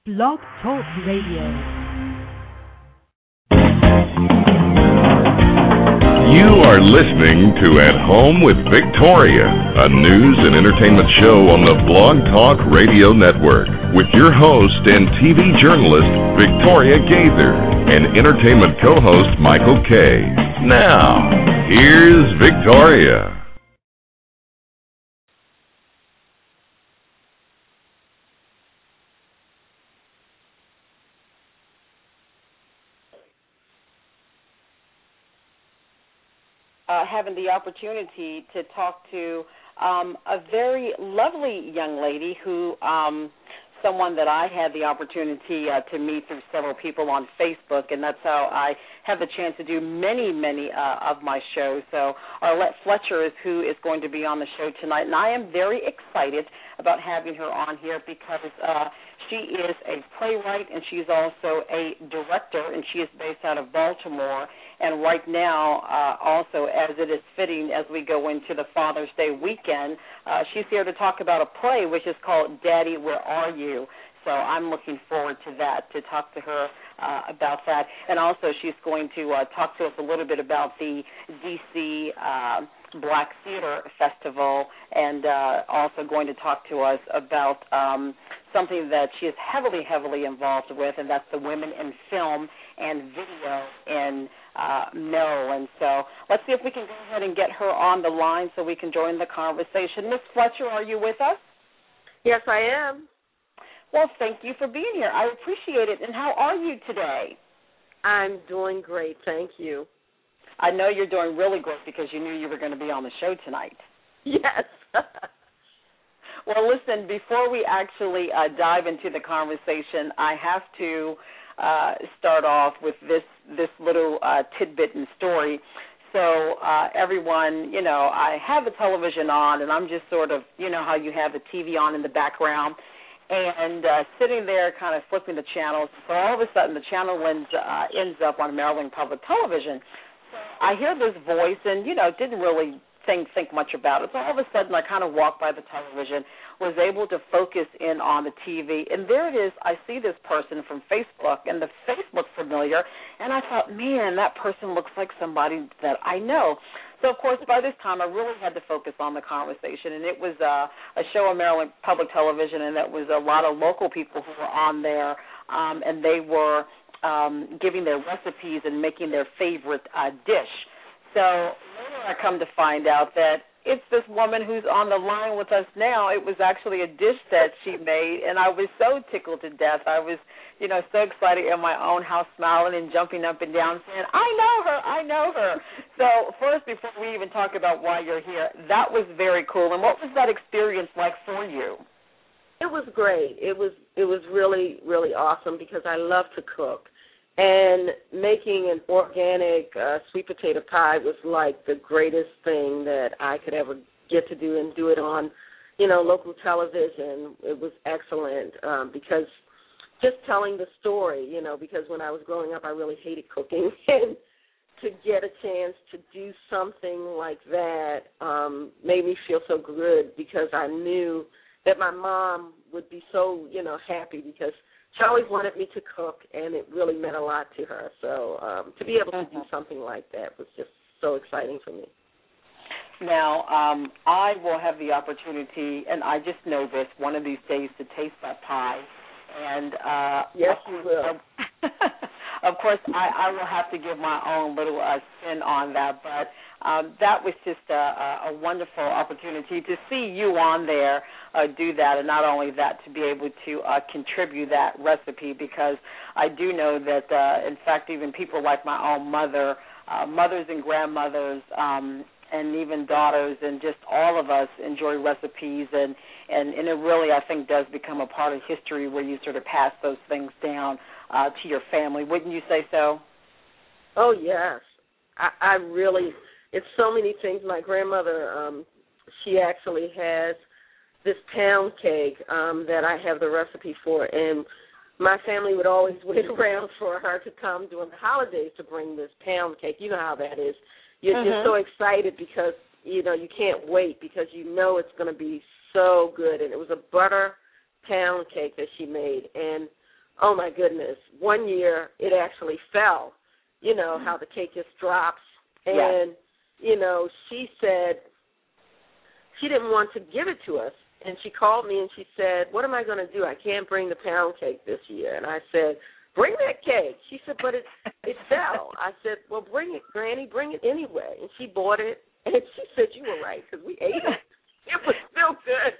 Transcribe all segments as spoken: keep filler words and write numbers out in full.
Blog Talk Radio. You are listening to At Home with Victoria, a news and entertainment show on the Blog Talk Radio Network, with your host and T V journalist, Victoria Gaither, and entertainment co-host, Michael Kay. Now, here's Victoria. Uh, having the opportunity to talk to um, a very lovely young lady who, um, someone that I had the opportunity uh, to meet through several people on Facebook, and that's how I have the chance to do many, many uh, of my shows. So Arlette Fletcher is who is going to be on the show tonight, and I am very excited about having her on here because uh, she is a playwright and she's also a director, and she is based out of Baltimore. And right now, uh, also, as it is fitting as we go into the Father's Day weekend, uh, she's here to talk about a play which is called Daddy, Where Are You? So I'm looking forward to that, to talk to her uh, about that. And also she's going to uh, talk to us a little bit about the D C uh, Black Theater Festival, and uh, also going to talk to us about um, something that she is heavily, heavily involved with, and that's the Women in Film and Video in uh, Maryland. So let's see if we can go ahead and get her on the line so we can join the conversation. Miss Fletcher, are you with us? Yes, I am. Well, thank you for being here. I appreciate it. And how are you today? I'm doing great, thank you. I know you're doing really great because you knew you were going to be on the show tonight. Yes. Well, listen, before we actually uh, dive into the conversation, I have to uh, start off with this, this little uh, tidbit and story. So uh, everyone, you know, I have the television on, and I'm just sort of, you know how you have the T V on in the background, and uh, sitting there kind of flipping the channels. So all of a sudden the channel ends, uh, ends up on Maryland Public Television. I hear this voice and, you know, didn't really think think much about it. So all of a sudden I kind of walked by the television, was able to focus in on the T V, and there it is. I see this person from Facebook, and the face looked familiar, and I thought, man, that person looks like somebody that I know. So, of course, by this time I really had to focus on the conversation, and it was uh, a show on Maryland Public Television, and that was a lot of local people who were on there, um, and they were um, giving their recipes and making their favorite uh, dish. So later I come to find out that it's this woman who's on the line with us now. It was actually a dish that she made, and I was so tickled to death. I was, you know, so excited in my own house, smiling and jumping up and down, saying, I know her, I know her. So first, before we even talk about why you're here, that was very cool. And what was that experience like for you? It was great. It was it was really, really awesome because I love to cook. And making an organic uh, sweet potato pie was like the greatest thing that I could ever get to do, and do it on, you know, local television. It was excellent um, because just telling the story, you know, because when I was growing up I really hated cooking, and to get a chance to do something like that um, made me feel so good because I knew that my mom would be so, you know, happy because she always wanted me to cook, and it really meant a lot to her. So um, to be able to do something like that was just so exciting for me. Now, um, I will have the opportunity, and I just know this, one of these days to taste that pie. And uh, yes, you will. Of course, I, I will have to give my own little uh, spin on that, but um, that was just a, a wonderful opportunity to see you on there uh, do that, and not only that, to be able to uh, contribute that recipe, because I do know that, uh, in fact, even people like my own mother, uh, mothers and grandmothers, um, and even daughters, and just all of us enjoy recipes, and, and, and it really, I think, does become a part of history where you sort of pass those things down uh, to your family. Wouldn't you say so? Oh, yes. I, I really, it's so many things. My grandmother, um, she actually has this pound cake um, that I have the recipe for, and my family would always wait around for her to come during the holidays to bring this pound cake. You know how that is. You're mm-hmm. just so excited because, you know, you can't wait because you know it's going to be so good. And it was a butter pound cake that she made. And oh, my goodness, one year it actually fell, you know, how the cake just drops. And, yeah. you know, she said she didn't want to give it to us. And she called me and she said, what am I going to do? I can't bring the pound cake this year. And I said, bring that cake. She said, but it it fell. I said, well, bring it, Granny, bring it anyway. And she bought it, and she said, you were right, because we ate it. It was still good.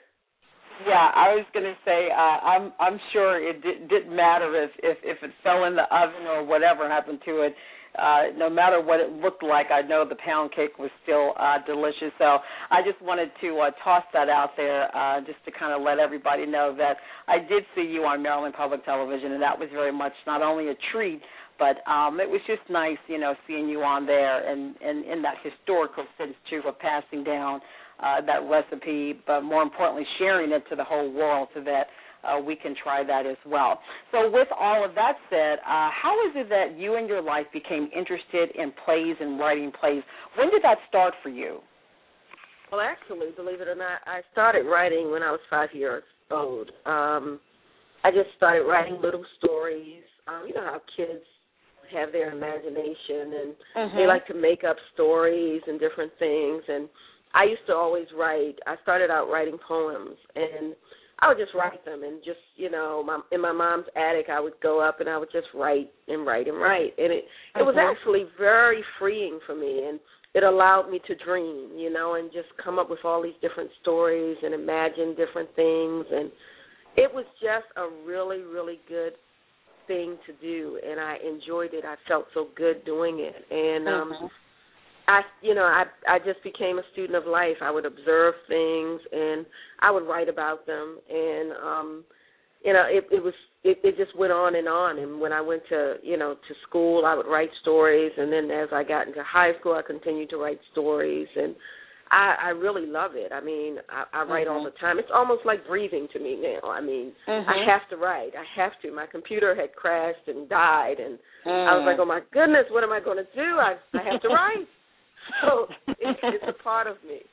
Yeah, I was going to say, uh, I'm I'm sure it di- didn't matter if, if, if it fell in the oven or whatever happened to it. Uh, no matter what it looked like, I know the pound cake was still uh, delicious. So I just wanted to uh, toss that out there uh, just to kind of let everybody know that I did see you on Maryland Public Television, and that was very much not only a treat, but um, it was just nice, you know, seeing you on there and, and in that historical sense, too, of passing down uh, that recipe, but more importantly, sharing it to the whole world so that Uh, we can try that as well. So with all of that said, uh, how is it that you in your life became interested in plays and writing plays? When did that start for you? Well, actually, believe it or not, I started writing when I was five years old. Um, I just started writing little stories. Um, you know how kids have their imagination, and mm-hmm. they like to make up stories and different things. And I used to always write. I started out writing poems, and I would just write them, and just, you know, my, in my mom's attic, I would go up and I would just write and write and write. And it, it was actually very freeing for me, and it allowed me to dream, you know, and just come up with all these different stories and imagine different things. And it was just a really, really good thing to do, and I enjoyed it. I felt so good doing it. And, um, mm-hmm. I, you know, I I just became a student of life. I would observe things, and I would write about them, and um, you know, it, it was it, it just went on and on. And when I went to you know to school, I would write stories, and then as I got into high school, I continued to write stories, and I, I really love it. I mean, I, I write mm-hmm. all the time. It's almost like breathing to me now. I mean, mm-hmm. I have to write. I have to. My computer had crashed and died, and mm. I was like, oh my goodness, what am I going to do? I I have to write. So it's, it's a part of me.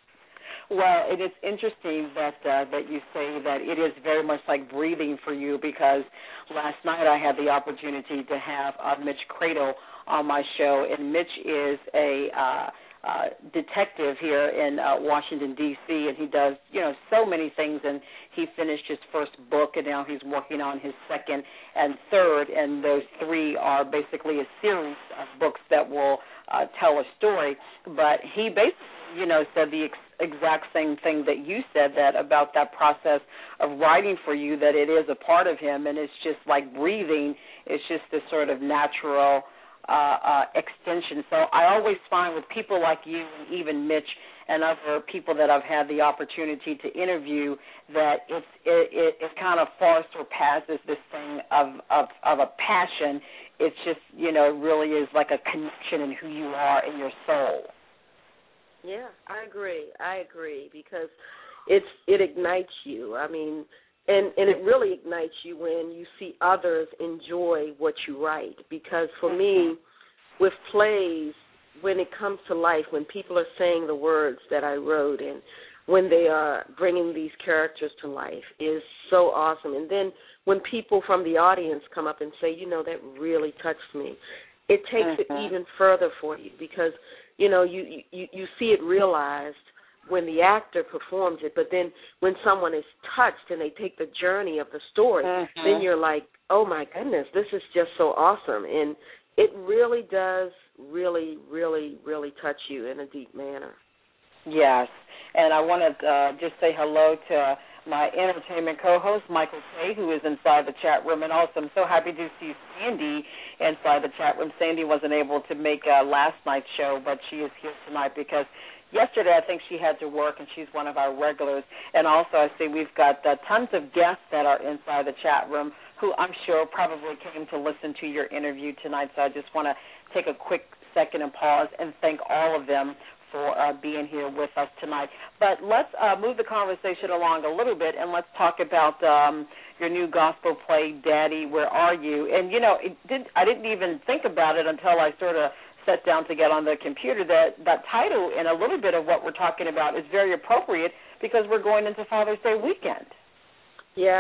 Well, it is interesting that uh, that you say that it is very much like breathing for you, because last night I had the opportunity to have uh, Mitch Cradle on my show, and Mitch is a uh, uh, detective here in uh, Washington, D C, and he does, you know, so many things, and he finished his first book, and now he's working on his second and third, and those three are basically a series of books that will Uh, tell a story. But he basically, you know, said the ex- exact same thing that you said, that about that process of writing for you, that it is a part of him, and it's just like breathing. It's just this sort of natural uh, uh, extension. So I always find with people like you and even Mitch and other people that I've had the opportunity to interview, that it's, it, it, it kind of far surpasses this thing of, of, of a passion. It's just, you know, it really is like a connection in who you are in your soul. Yeah, I agree. I agree, because it's it ignites you. I mean, and, and it really ignites you when you see others enjoy what you write. Because for me, with plays, when it comes to life, when people are saying the words that I wrote, and when they are bringing these characters to life, is so awesome. And then when people from the audience come up and say, you know, that really touched me, it takes mm-hmm. it even further for you, because, you know, you, you, you see it realized when the actor performs it, but then when someone is touched and they take the journey of the story, mm-hmm. then you're like, oh, my goodness, this is just so awesome. And it really does really, really, really touch you in a deep manner. Yes, and I want to uh, just say hello to my entertainment co-host, Michael Kay, who is inside the chat room, and also I'm so happy to see Sandy inside the chat room. Sandy wasn't able to make uh, last night's show, but she is here tonight because yesterday I think she had to work, and she's one of our regulars. And also I see we've got uh, tons of guests that are inside the chat room who I'm sure probably came to listen to your interview tonight, so I just want to take a quick second and pause and thank all of them for uh, being here with us tonight. But let's uh, move the conversation along a little bit, and let's talk about um, your new gospel play, Daddy, Where Are You? And, you know, it did, I didn't even think about it until I sort of sat down to get on the computer, that that title and a little bit of what we're talking about is very appropriate, because we're going into Father's Day weekend. Yes,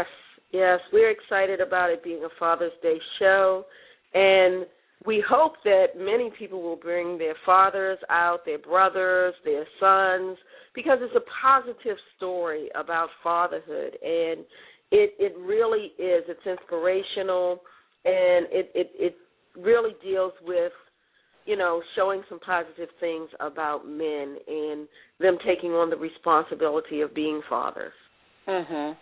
Yes, we're excited about it being a Father's Day show, and we hope that many people will bring their fathers out, their brothers, their sons, because it's a positive story about fatherhood, and it, it really is. It's inspirational, and it, it, it really deals with, you know, showing some positive things about men and them taking on the responsibility of being fathers. Mhm.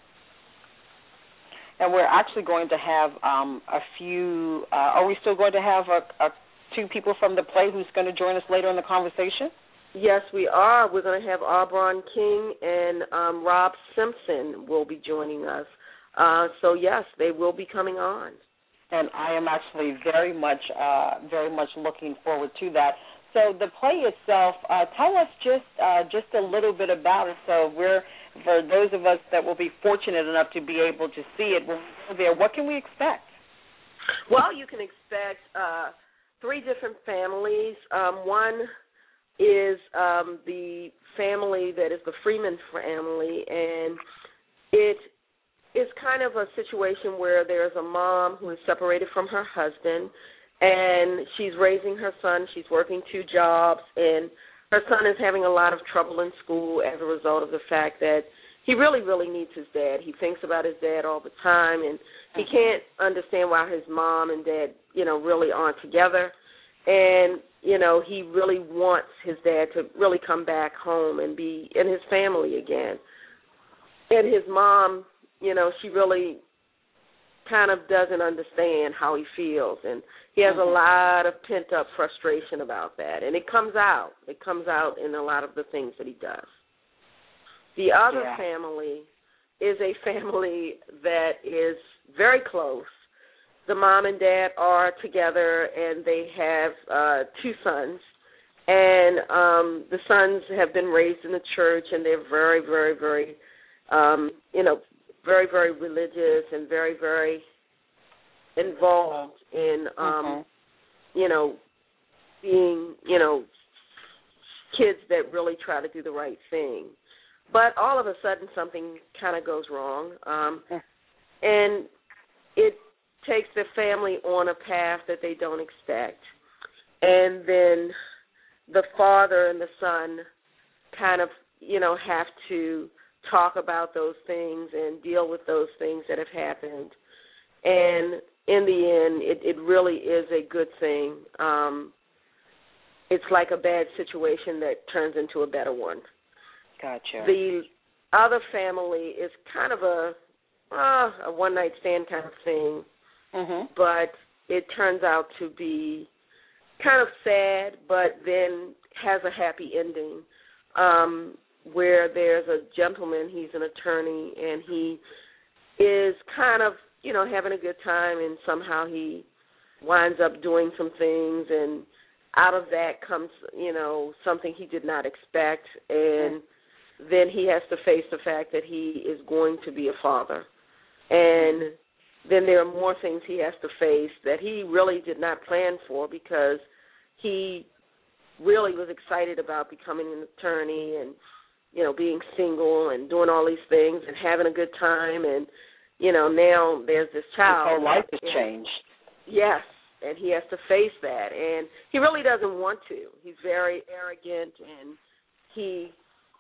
And we're actually going to have um, a few. Uh, are we still going to have a, a two people from the play who's going to join us later in the conversation? Yes, we are. We're going to have Auburn King and um, Rob Simpson will be joining us. Uh, so yes, they will be coming on. And I am actually very much, uh, very much looking forward to that. So the play itself, uh, tell us just, uh, just a little bit about it. So we're, for those of us that will be fortunate enough to be able to see it when we go there, what can we expect? Well, you can expect uh, three different families. Um, one is um, the family that is the Freeman family, and it is kind of a situation where there's a mom who is separated from her husband, and she's raising her son. She's working two jobs, and her son is having a lot of trouble in school as a result of the fact that he really, really needs his dad. He thinks about his dad all the time, and he can't understand why his mom and dad, you know, really aren't together. And, you know, he really wants his dad to really come back home and be in his family again. And his mom, you know, she really kind of doesn't understand how he feels, and he has mm-hmm. a lot of pent-up frustration about that, and it comes out. It comes out in a lot of the things that he does. The other yeah. family is a family that is very close. The mom and dad are together, and they have uh, two sons, and um, the sons have been raised in the church, and they're very, very, very, um, you know, very, very religious and very, very involved in, um, mm-hmm. you know, being, you know, kids that really try to do the right thing. But all of a sudden something kind of goes wrong, um, and it takes the family on a path that they don't expect. And then the father and the son kind of, you know, have to talk about those things and deal with those things that have happened. And in the end, it, it really is a good thing. Um, it's like a bad situation that turns into a better one. Gotcha. The other family is kind of a, uh, a one-night stand kind of thing, mm-hmm. but it turns out to be kind of sad, but then has a happy ending. Um, where there's a gentleman, he's an attorney, and he is kind of, you know, having a good time, and somehow he winds up doing some things, and out of that comes, you know, something he did not expect, and then he has to face the fact that he is going to be a father. And then there are more things he has to face that he really did not plan for, because he really was excited about becoming an attorney and, you know, being single and doing all these things and having a good time, and, you know, now there's this child. His whole life has changed. Yes, and he has to face that, and he really doesn't want to. He's very arrogant, and he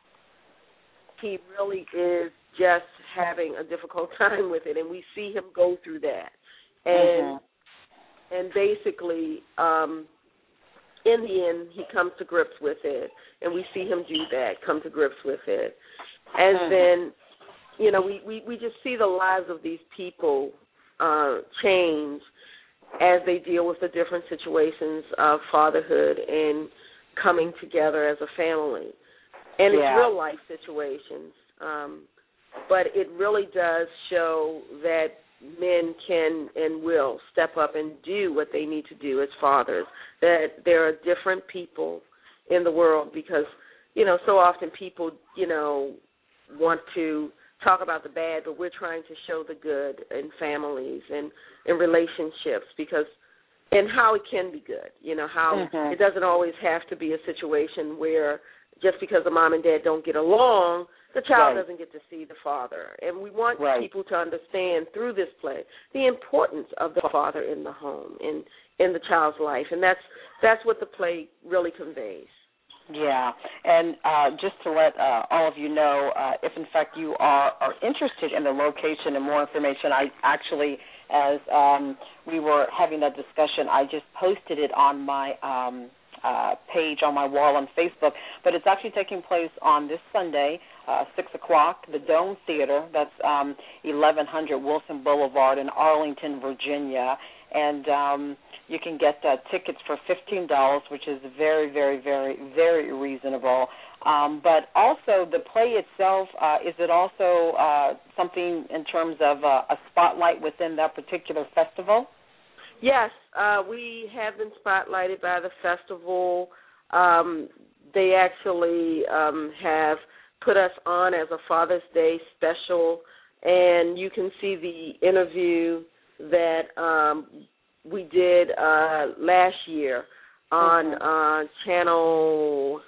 he really is just having a difficult time with it, and we see him go through that. And mm-hmm. and basically, um, in the end, he comes to grips with it, and we see him do that, come to grips with it. And mm-hmm. then, you know, we, we, we just see the lives of these people uh, change as they deal with the different situations of fatherhood and coming together as a family. And yeah. it's real-life situations, um, but it really does show that men can and will step up and do what they need to do as fathers, that there are different people in the world, because, you know, so often people, you know, want to talk about the bad, but we're trying to show the good in families and in relationships, because and how it can be good, you know, how mm-hmm. it doesn't always have to be a situation where just because the mom and dad don't get along the child right. doesn't get to see the father. And we want right. people to understand through this play the importance of the father in the home, in in the child's life. And that's that's what the play really conveys. Yeah, and uh, just to let uh, all of you know, uh, if in fact you are, are interested in the location and more information, I actually, as um, we were having that discussion, I just posted it on my um, uh, page on my wall on Facebook, but it's actually taking place on this Sunday, uh, six o'clock, the Dome Theater. That's um, eleven hundred Wilson Boulevard in Arlington, Virginia, and um, you can get uh, tickets for fifteen dollars, which is very, very, very, very reasonable. Um, but also the play itself, uh, is it also uh, something in terms of uh, a spotlight within that particular festival? Yes, uh, we have been spotlighted by the festival. Um, they actually um, have put us on as a Father's Day special, and you can see the interview that um, we did uh, last year on mm-hmm. uh, channel,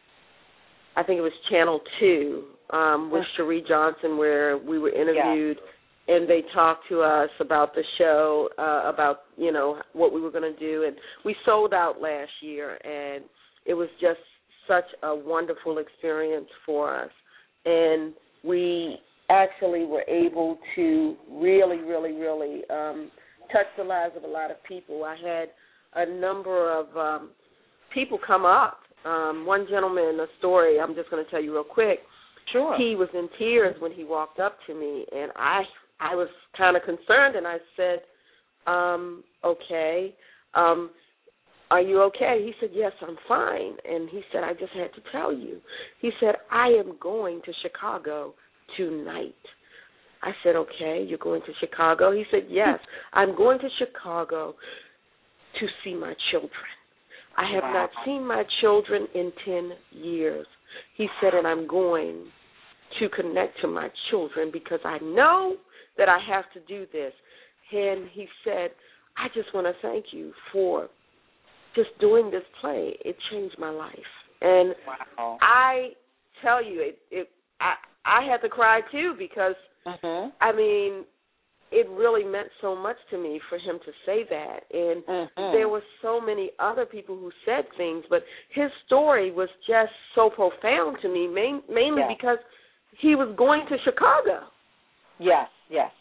I think it was channel two, um, with mm-hmm. Cherie Johnson, where we were interviewed. Yeah. And they talked to us about the show, uh, about, you know, what we were going to do. And we sold out last year, and it was just such a wonderful experience for us. And we actually were able to really, really, really um, touch the lives of a lot of people. I had a number of um, people come up. Um, one gentleman, a story I'm just going to tell you real quick. Sure. He was in tears when he walked up to me, and I I was kind of concerned, and I said, um, okay, um, are you okay? He said, yes, I'm fine. And he said, I just had to tell you. He said, I am going to Chicago tonight. I said, okay, you're going to Chicago? He said, yes, I'm going to Chicago to see my children. I have wow. not seen my children in ten years. He said, and I'm going to connect to my children because I know that I have to do this. And he said, I just want to thank you for just doing this play. It changed my life. And wow. I tell you, it, it I, I had to cry too because, mm-hmm. I mean, it really meant so much to me for him to say that. And mm-hmm. there were so many other people who said things, but his story was just so profound to me, main, mainly yeah. because he was going to Chicago. Yes, yes.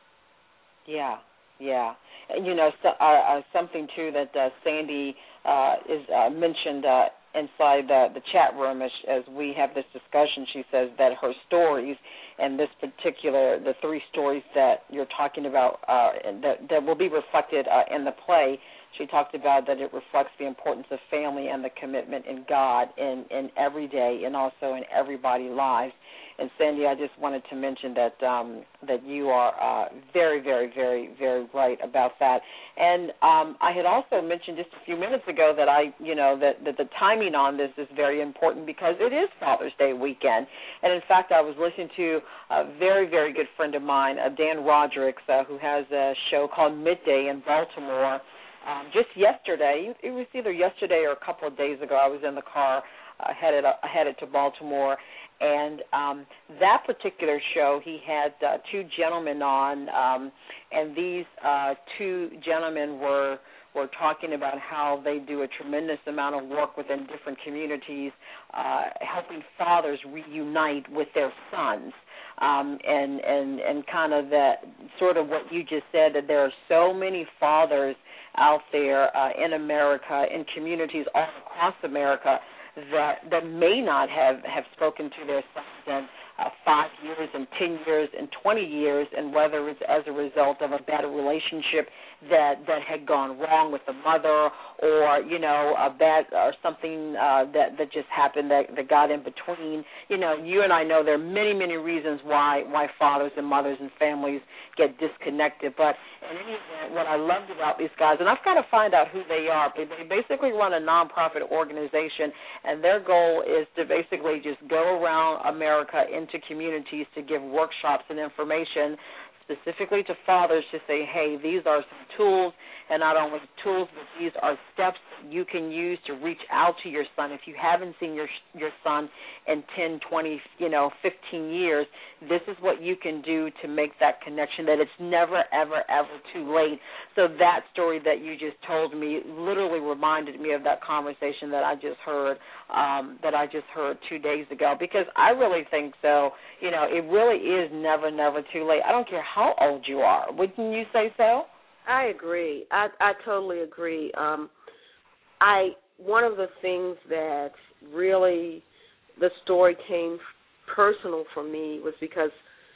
Yeah, yeah. And, you know, so, uh, uh, something, too, that uh, Sandy uh, is uh, mentioned uh, inside uh, the chat room as, as we have this discussion. She says that her stories and this particular, the three stories that you're talking about uh, that, that will be reflected uh, in the play, she talked about that it reflects the importance of family and the commitment in God in, in every day and also in everybody's lives. And Sandy, I just wanted to mention that um, that you are uh, very, very, very, very right about that. And um, I had also mentioned just a few minutes ago that I, you know, that, that the timing on this is very important because it is Father's Day weekend. And in fact, I was listening to a very, very good friend of mine, uh, Dan Rodricks, uh, who has a show called Midday in Baltimore. Um, just yesterday, it was either yesterday or a couple of days ago, I was in the car uh, headed uh, headed to Baltimore. And um, that particular show, he had uh, two gentlemen on, um, and these uh, two gentlemen were were talking about how they do a tremendous amount of work within different communities, uh, helping fathers reunite with their sons. Um, and, and, and kind of that sort of what you just said, that there are so many fathers out there uh, in America, in communities all across America, that that may not have, have spoken to their sons in uh, five years and ten years and twenty years, and whether it's as a result of a bad relationship that, that had gone wrong with the mother, or, you know, a bad or something uh, that, that just happened that, that got in between. You know, you and I know there are many, many reasons why, why fathers and mothers and families get disconnected. But in any event, what I loved about these guys, and I've got to find out who they are, but they basically run a nonprofit organization, and their goal is to basically just go around America into communities to give workshops and information specifically to fathers to say, hey, these are some tools, and not only tools, but these are steps you can use to reach out to your son. If you haven't seen your your son in ten, twenty, you know, fifteen years, this is what you can do to make that connection, that it's never, ever, ever too late. So that story that you just told me literally reminded me of that conversation that I just heard, um, that I just heard two days ago, because I really think so. You know, it really is never, never too late. I don't care how old you are. Wouldn't you say so? I agree. I, I totally agree. Um, I one of the things that really the story came personal for me was because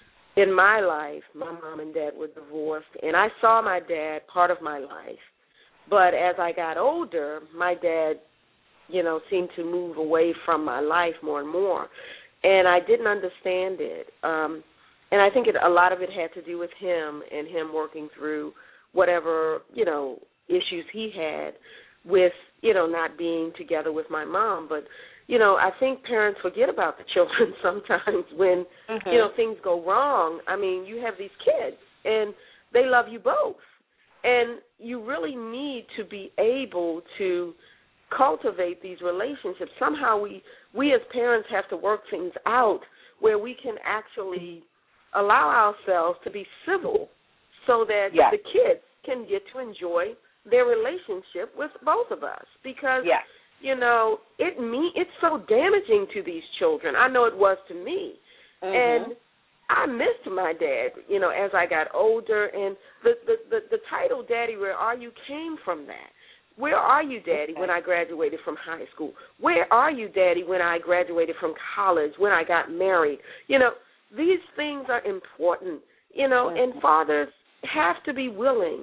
in my life, my mom and dad were divorced, and I saw my dad part of my life. But as I got older, my dad, you know, seemed to move away from my life more and more, and I didn't understand it. Um, and I think it, a lot of it had to do with him and him working through whatever, you know, issues he had with, you know, not being together with my mom. But, you know, I think parents forget about the children sometimes when, mm-hmm. you know, things go wrong. I mean, you have these kids, and they love you both. And you really need to be able to cultivate these relationships. Somehow we, we as parents have to work things out where we can actually allow ourselves to be civil so that yes. the kids can get to enjoy their relationship with both of us. Because, yes. you know, it me it's so damaging to these children. I know it was to me. Mm-hmm. And I missed my dad, you know, as I got older. And the, the, the, the title, Daddy, Where Are You, came from that. Where are you, Daddy, okay. when I graduated from high school? Where are you, Daddy, when I graduated from college, when I got married? You know, these things are important, you know, mm-hmm. and fathers have to be willing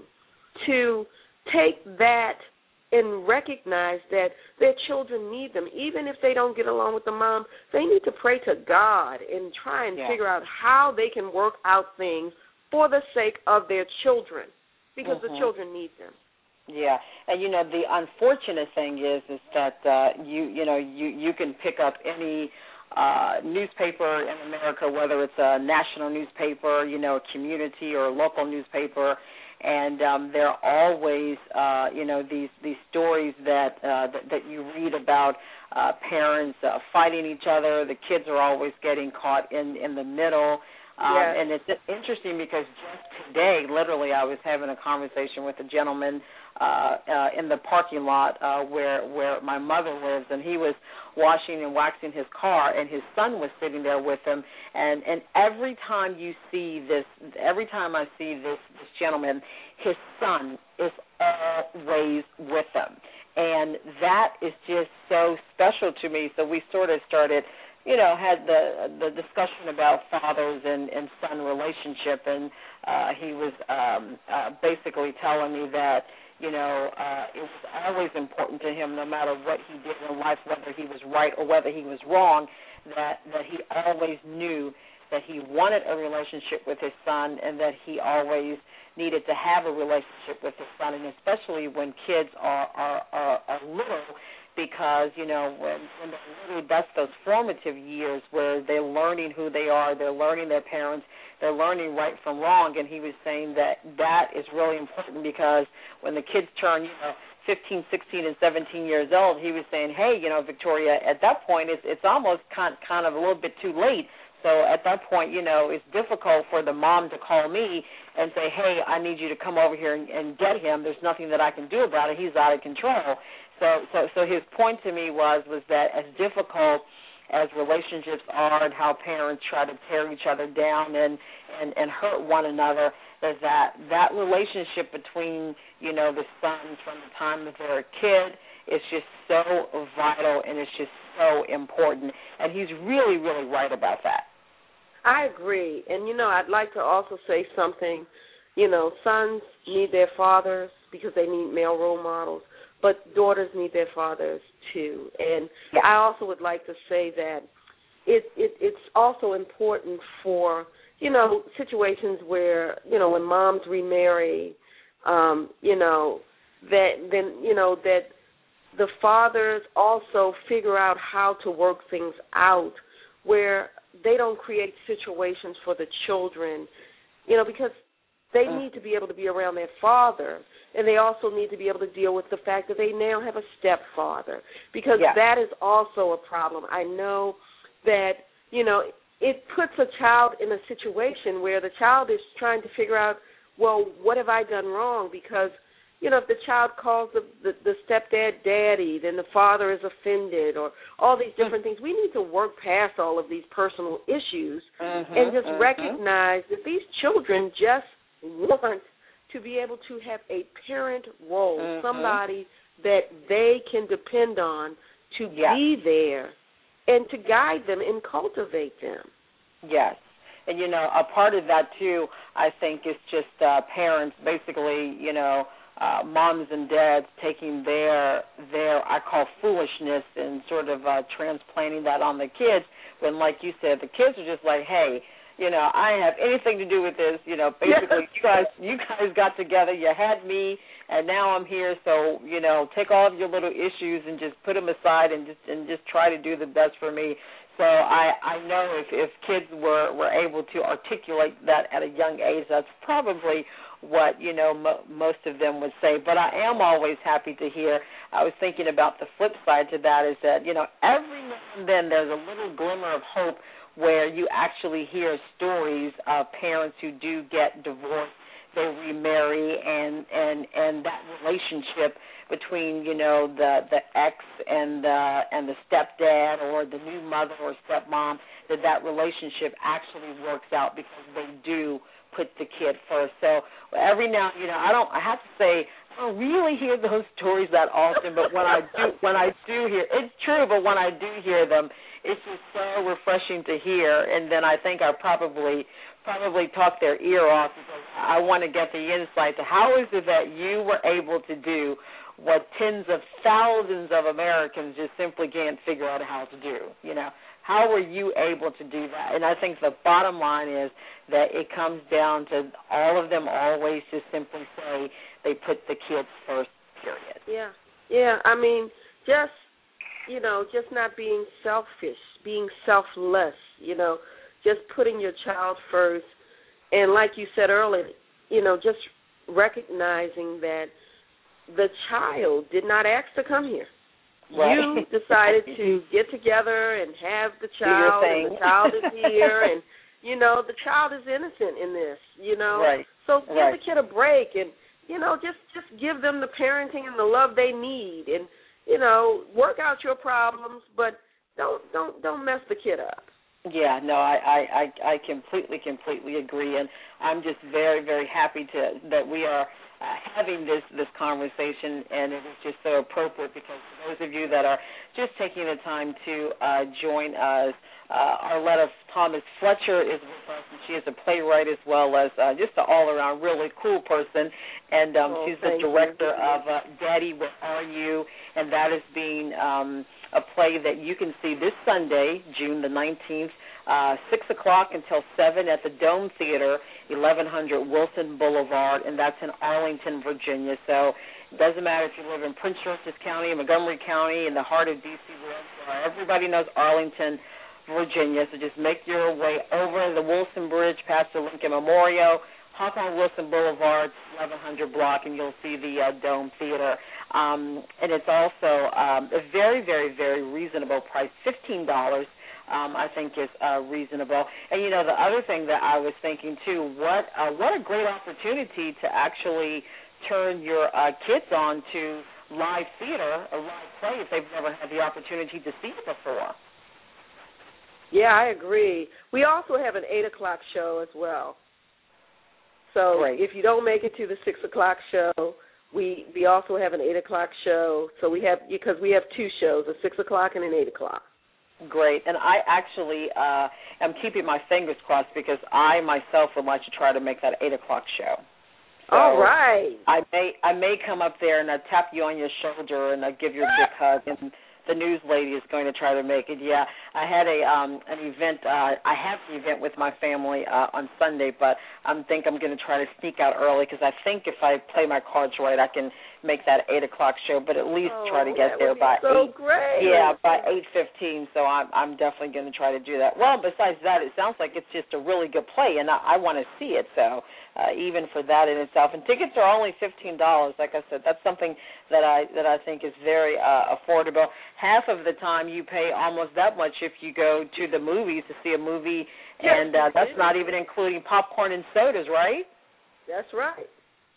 to take that and recognize that their children need them. Even if they don't get along with the mom, they need to pray to God and try and yeah. figure out how they can work out things for the sake of their children, because mm-hmm. the children need them. Yeah, and you know the unfortunate thing is is that uh, you you know you you can pick up any uh, newspaper in America, whether it's a national newspaper, you know, a community or a local newspaper, and um, there are always uh, you know these these stories that uh, that, that you read about uh, parents uh, fighting each other. The kids are always getting caught in in the middle. Um, yes. And it's interesting because just today, literally, I was having a conversation with a gentleman uh, uh, in the parking lot uh, where where my mother lives, and he was washing and waxing his car, and his son was sitting there with him. And, and every time you see this, every time I see this, this gentleman, his son is always with him. And that is just so special to me. So we sort of started, you know, had the the discussion about fathers and, and son relationship, and uh, he was um, uh, basically telling me that, you know, uh, it was always important to him, no matter what he did in life, whether he was right or whether he was wrong, that, that he always knew that he wanted a relationship with his son, and that he always needed to have a relationship with his son, and especially when kids are, are, are, are little, because, you know, when, when they're little, that's those formative years where they're learning who they are, they're learning their parents, they're learning right from wrong, and he was saying that that is really important because when the kids turn, you know, fifteen, sixteen, and seventeen years old, he was saying, hey, you know, Victoria, at that point it's, it's almost kind, kind of a little bit too late. So at that point, you know, it's difficult for the mom to call me and say, hey, I need you to come over here and, and get him. There's nothing that I can do about it. He's out of control. So, so, so his point to me was was that as difficult as relationships are and how parents try to tear each other down and, and, and hurt one another, is that that relationship between, you know, the sons from the time that they're a kid is just so vital, and it's just so important. And he's really, really right about that. I agree. And, you know, I'd like to also say something. You know, sons need their fathers because they need male role models, but daughters need their fathers too. And yeah. I also would like to say that it, it it's also important for, you know, situations where, you know, when moms remarry, um, you know, that then, you know, that the fathers also figure out how to work things out where they don't create situations for the children you know, because they mm. need to be able to be around their father, and they also need to be able to deal with the fact that they now have a stepfather, because yeah. that is also a problem. I know that, you know, it puts a child in a situation where the child is trying to figure out, well, what have I done wrong? Because, you know, if the child calls the, the, the stepdad daddy, then the father is offended, or all these different things. We need to work past all of these personal issues mm-hmm, and just mm-hmm. recognize that these children just want to be able to have a parent role, mm-hmm. somebody that they can depend on to yes. be there and to guide them and cultivate them. Yes. And, you know, a part of that, too, I think, is just uh, parents basically, you know, uh, moms and dads taking their, their, I call foolishness, and sort of uh, transplanting that on the kids when, like you said, the kids are just like, hey, you know, I didn't have anything to do with this. You know, basically, you guys, you guys got together, you had me, and now I'm here. So, you know, take all of your little issues and just put them aside and just and just try to do the best for me. So I, I know if, if kids were, were able to articulate that at a young age, that's probably what, you know, mo- most of them would say. But I am always happy to hear. I was thinking about the flip side to that is that, you know, every now and then there's a little glimmer of hope where you actually hear stories of parents who do get divorced, they remarry, and and and that relationship between, you know, the the ex and the and the stepdad or the new mother or stepmom, that that relationship actually works out because they do put the kid first. So every now, you know, I don't, I have to say, I don't really hear those stories that often, but when I do, when I do hear, it's true, but when I do hear them, it's just so refreshing to hear, and then I think I probably probably talk their ear off because I want to get the insight to how is it that you were able to do what tens of thousands of Americans just simply can't figure out how to do, you know. How were you able to do that? And I think the bottom line is that it comes down to all of them always just simply say they put the kids first, period. Yeah, yeah. I mean, just, you know, just not being selfish, being selfless, you know, just putting your child first. And like you said earlier, you know, just recognizing that the child did not ask to come here. Right. You decided to get together and have the child, and the child is here, and, you know, the child is innocent in this, you know. Right. So give right. the kid a break and, you know, just, just give them the parenting and the love they need, and, you know, work out your problems, but don't don't don't mess the kid up. Yeah, no, I, I, I, I completely, completely agree, and I'm just very, very happy to that we are uh, having this, this conversation, and it is just so appropriate because for those of you that are just taking the time to uh, join us, uh, Arletta Thomas Fletcher is with us, and she is a playwright as well as uh, just an all-around really cool person, and um, oh, she's the director you. of uh, Daddy, Where Are You?, and that is being um, a play that you can see this Sunday, June the nineteenth, uh, six o'clock until seven at the Dome Theater, eleven hundred Wilson Boulevard, and that's in Arlington, Virginia. So it doesn't matter if you live in Prince George's County, Montgomery County, in the heart of D C, wherever. Everybody knows Arlington, Virginia, so just make your way over the Wilson Bridge past the Lincoln Memorial, hop on Wilson Boulevard, eleven hundred block, and you'll see the uh, Dome Theater. Um, and it's also um, a very, very, very reasonable price, fifteen dollars. Um, I think is uh, reasonable. And, you know, the other thing that I was thinking, too, what uh, what a great opportunity to actually turn your uh, kids on to live theater, a live play, if they've never had the opportunity to see it before. Yeah, I agree. We also have an eight o'clock show as well. So Great. If you don't make it to the six o'clock show, we we also have an eight o'clock show. So we have, because we have two shows, a six o'clock and an eight o'clock. Great. And I actually uh, am keeping my fingers crossed because I myself would like to try to make that eight o'clock show. So all right. I may I may come up there and uh, tap you on your shoulder and uh, give you a big hug and the news lady is going to try to make it. Yeah, I had a um, an event. Uh, I have an event with my family uh, on Sunday, but I think I'm going to try to sneak out early because I think if I play my cards right, I can make that eight o'clock show. But at least oh, try to get that there would be by so eight. Great. Yeah, by eight fifteen. So I'm I'm definitely going to try to do that. Well, besides that, it sounds like it's just a really good play, and I, I want to see it. So uh, even for that in itself, and tickets are only fifteen dollars. Like I said, that's something that I that I think is very uh, affordable. Half of the time, you pay almost that much if you go to the movies to see a movie, yes, and uh, that's not even including popcorn and sodas, right? That's right.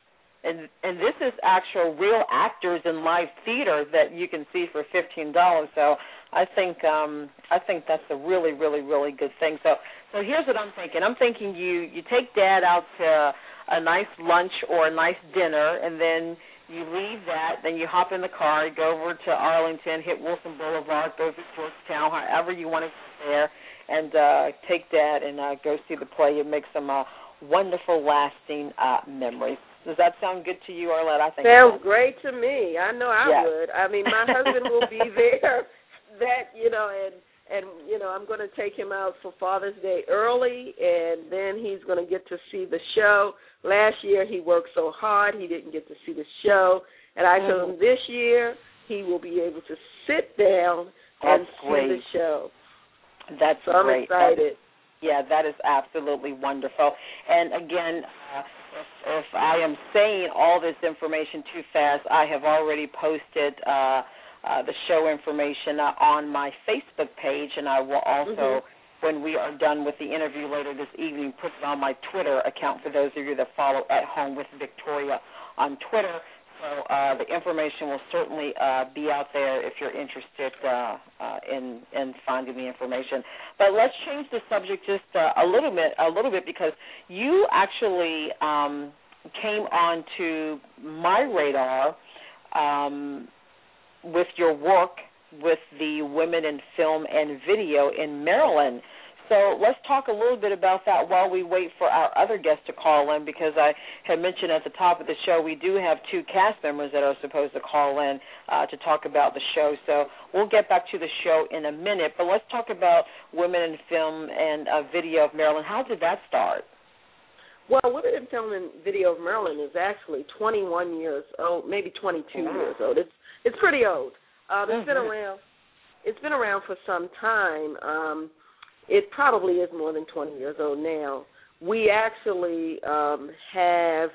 And and this is actual real actors in live theater that you can see for fifteen dollars. So I think um, I think that's a really really really good thing. So so here's what I'm thinking. I'm thinking you you take Dad out to a nice lunch or a nice dinner, and then you leave that. Then you hop in the car, go over to Arlington, hit Wilson Boulevard, go to Georgetown, however you want to get there, and uh, take Dad and uh, go see the play and make some uh, wonderful lasting uh, memories. Does that sound good to you, Arlette? I think sounds great to me. I know I yes. would. I mean, my husband will be there. That you know, and and you know, I'm going to take him out for Father's Day early, and then he's going to get to see the show. Last year he worked so hard he didn't get to see the show, and I mm-hmm. told him this year he will be able to sit down That's and great. see the show. That's so I'm great. excited. That's, yeah, that is absolutely wonderful. And again. Uh, If I am saying all this information too fast, I have already posted uh, uh, the show information uh, on my Facebook page, and I will also, mm-hmm. when we are done with the interview later this evening, put it on my Twitter account for those of you that follow At Home with Victoria on Twitter. So uh, the information will certainly uh, be out there if you're interested uh, uh, in in finding the information. But let's change the subject just uh, a little bit, a little bit, because you actually um, came onto my radar um, with your work with the Women in Film and Video in Maryland. So let's talk a little bit about that while we wait for our other guest to call in, because I had mentioned at the top of the show we do have two cast members that are supposed to call in uh, to talk about the show. So we'll get back to the show in a minute, but let's talk about Women in Film and uh, Video of Maryland. How did that start? Well, Women in Film and Video of Maryland is actually twenty-one years old, maybe twenty-two wow. years old. It's it's pretty old. Um, it's mm-hmm. been around. It's been around for some time. Um, It probably is more than twenty years old now. We actually um, have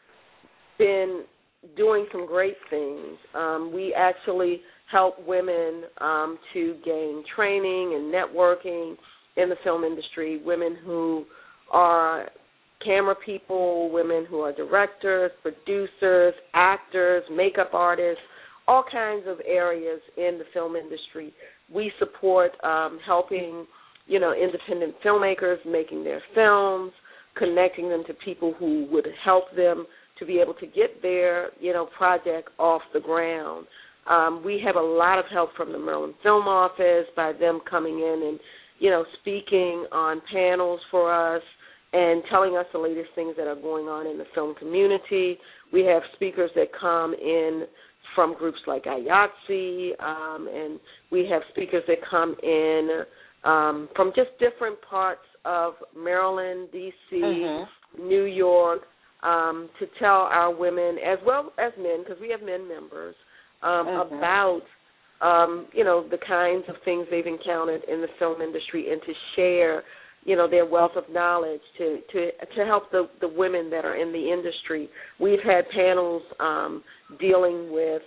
been doing some great things. Um, we actually help women um, to gain training and networking in the film industry, women who are camera people, women who are directors, producers, actors, makeup artists, all kinds of areas in the film industry. We support um, helping you know, independent filmmakers making their films, connecting them to people who would help them to be able to get their, you know, project off the ground. Um, we have a lot of help from the Maryland Film Office by them coming in and, you know, speaking on panels for us and telling us the latest things that are going on in the film community. We have speakers that come in from groups like I A T S E, um, and we have speakers that come in Um, from just different parts of Maryland, D C, mm-hmm. New York, um, to tell our women, as well as men, because we have men members, um, mm-hmm. about, um, you know, the kinds of things they've encountered in the film industry and to share, you know, their wealth of knowledge to, to, to help the, the women that are in the industry. We've had panels um, dealing with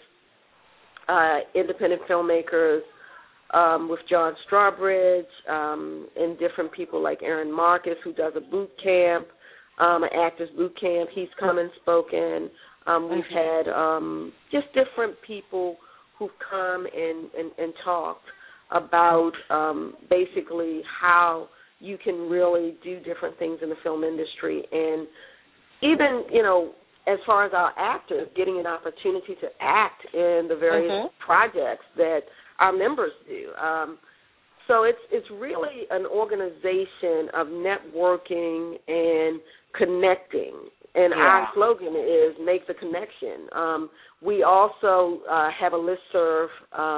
uh, independent filmmakers, Um, with John Strawbridge um, and different people like Aaron Marcus, who does a boot camp, um, an actor's boot camp. He's come and spoken. Um, we've had um, just different people who've come and, and, and talked about um, basically how you can really do different things in the film industry. And even, you know, as far as our actors, getting an opportunity to act in the various mm-hmm. projects that our members do. Um, so it's it's really an organization of networking and connecting. And yeah. our slogan is make the connection. Um, we also uh, have a listserv um,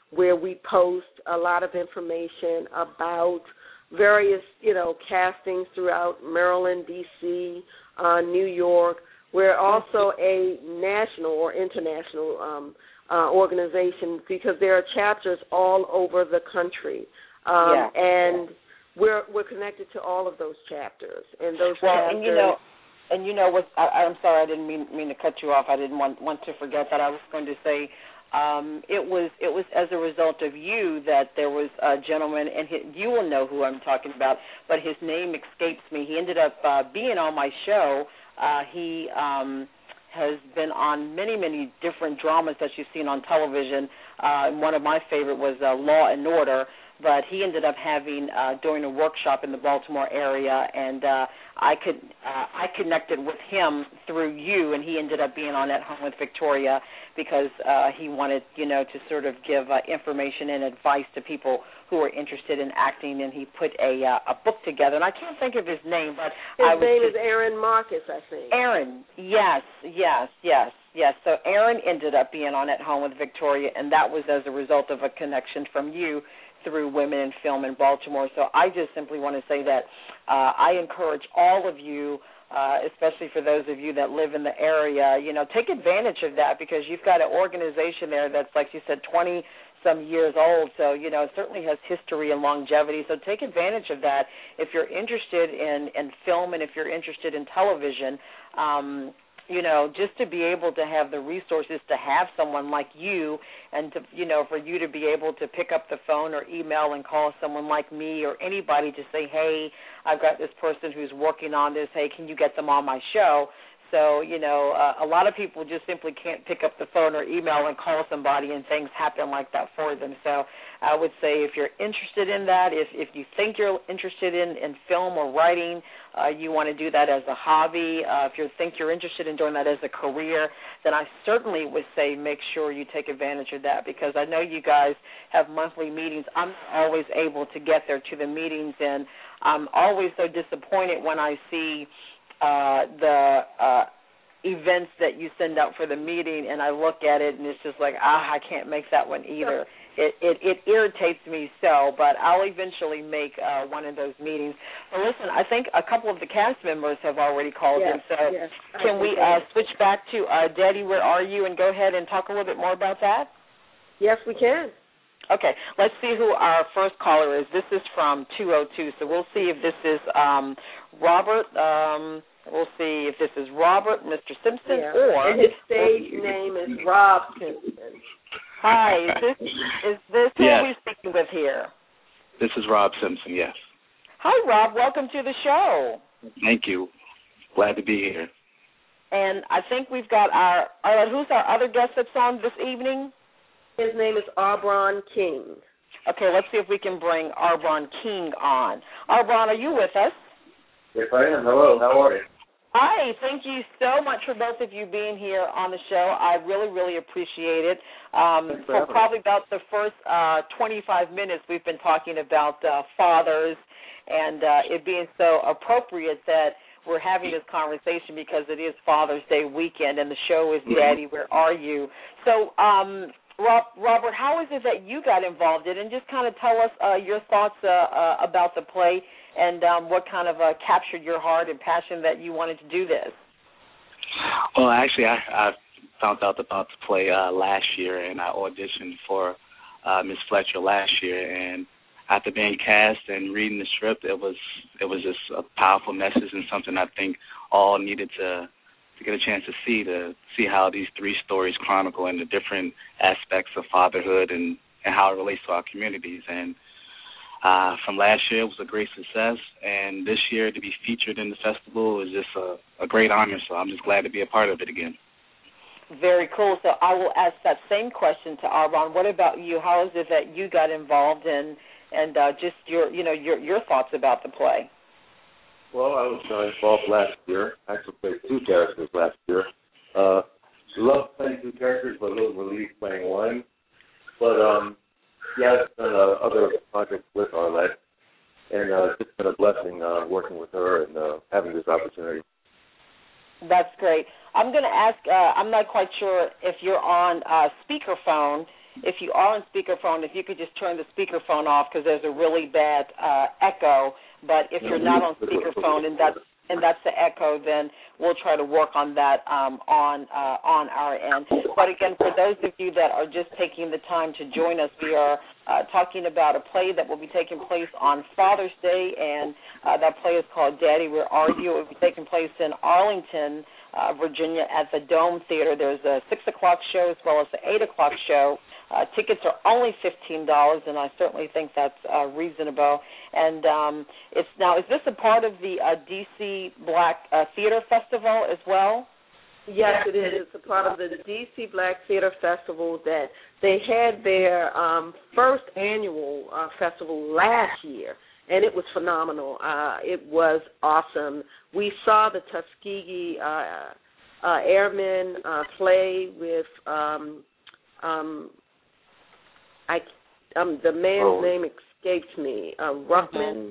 where we post a lot of information about various, you know, castings throughout Maryland, D C, uh, New York. We're also a national or international um, uh, organization because there are chapters all over the country, um, yeah. and we're we're connected to all of those chapters. And those well, chapters. And you know, and you know what? I, I'm sorry, I didn't mean mean to cut you off. I didn't want want to forget that. I was going to say. Um, it was it was as a result of you that there was a gentleman, and he, you will know who I'm talking about, but his name escapes me. He ended up uh, being on my show. Uh, he um, has been on many, many different dramas that you've seen on television. Uh, one of my favorite was uh, Law and Order, but he ended up having uh, doing a workshop in the Baltimore area, and uh, I could uh, I connected with him through you, and he ended up being on At Home with Victoria because uh, he wanted, you know, to sort of give uh, information and advice to people who are interested in acting, and he put a uh, a book together, and I can't think of his name, but his I was name just, is Aaron Marcus, I think. Aaron, yes, yes, yes, yes. So Aaron ended up being on At Home with Victoria, and that was as a result of a connection from you through Women in Film in Baltimore. So I just simply want to say that uh, I encourage all of you, uh, especially for those of you that live in the area, you know, take advantage of that because you've got an organization there that's, like you said, twenty-some years old. So, you know, it certainly has history and longevity. So take advantage of that. If you're interested in, in film and if you're interested in television, um, you know, just to be able to have the resources to have someone like you and, to, you know, for you to be able to pick up the phone or email and call someone like me or anybody to say, hey, I've got this person who's working on this. Hey, can you get them on my show? So, you know, uh, a lot of people just simply can't pick up the phone or email and call somebody and things happen like that for them. So I would say if you're interested in that, if, if you think you're interested in, in film or writing, uh, you want to do that as a hobby, uh, if you think you're interested in doing that as a career, then I certainly would say make sure you take advantage of that because I know you guys have monthly meetings. I'm always able to get there to the meetings, and I'm always so disappointed when I see Uh, the uh, events that you send out for the meeting, and I look at it, and it's just like, ah, I can't make that one either. It it, it irritates me so, but I'll eventually make uh, one of those meetings. Well, listen, I think a couple of the cast members have already called yes, in, so yes, can we uh, switch back to uh, Daddy, Where Are You, and go ahead and talk a little bit more about that? Yes, we can. Okay, let's see who our first caller is. This is from two oh two, so we'll see if this is um, Robert. Um, we'll see if this is Robert, Mister Simpson, yeah. or... And his stage name is Rob Simpson. Hi, is this, is this who yes. are we speaking with here? This is Rob Simpson, yes. Hi, Rob. Welcome to the show. Thank you. Glad to be here. And I think we've got our... Uh, who's our other guest that's on this evening? His name is Arbron King. Okay, let's see if we can bring Arbron King on. Arbron, are you with us? Yes, I am. Hello. How are you? Hi. Thank you so much for both of you being here on the show. I really, really appreciate it. Um, for, for probably about the first uh, twenty-five minutes, we've been talking about uh, fathers and uh, it being so appropriate that we're having this conversation because it is Father's Day weekend and the show is Daddy, Where Are You? So, um, Rob, Robert, how is it that you got involved in it? And just kind of tell us uh, your thoughts uh, uh, about the play and um, what kind of uh, captured your heart and passion that you wanted to do this. Well, actually, I, I found out about the play uh, last year, and I auditioned for uh, Miss Fletcher last year. And after being cast and reading the script, it was it was just a powerful message and something I think all needed to to get a chance to see, to see how these three stories chronicle and the different aspects of fatherhood and, and how it relates to our communities. And uh, from last year, it was a great success, and this year to be featured in the festival is just a, a great honor, so I'm just glad to be a part of it again. Very cool. So I will ask that same question to Arbron. What about you? How is it that you got involved in, and uh, just your, you know, your your thoughts about the play? Well, I was uh, involved last year. I actually played two characters last year. Uh, love playing two characters, but a little relief playing one. But, um, yeah, I've done uh, other projects with Arlette, and uh, it's been a blessing uh, working with her and uh, having this opportunity. That's great. I'm going to ask, uh, I'm not quite sure if you're on uh, speakerphone, if you are on speakerphone, if you could just turn the speakerphone off because there's a really bad uh, echo. But if you're not on speakerphone and that's and that's the echo, then we'll try to work on that um, on uh, on our end. But again, for those of you that are just taking the time to join us, we are uh, talking about a play that will be taking place on Father's Day, and uh, that play is called Daddy, Where Are You? It will be taking place in Arlington, uh, Virginia, at the Dome Theater. There's a six o'clock show as well as the eight o'clock show. Uh, tickets are only fifteen dollars, and I certainly think that's uh, reasonable. And um, it's now, is this a part of the uh, D C Black uh, Theater Festival as well? Yes, it is. It's a part of the D C Black Theater Festival that they had their um, first annual uh, festival last year, and it was phenomenal. Uh, it was awesome. We saw the Tuskegee uh, uh, Airmen uh, play with um, um, I, um, the man's oh. name escaped me. Uh, Ruckman.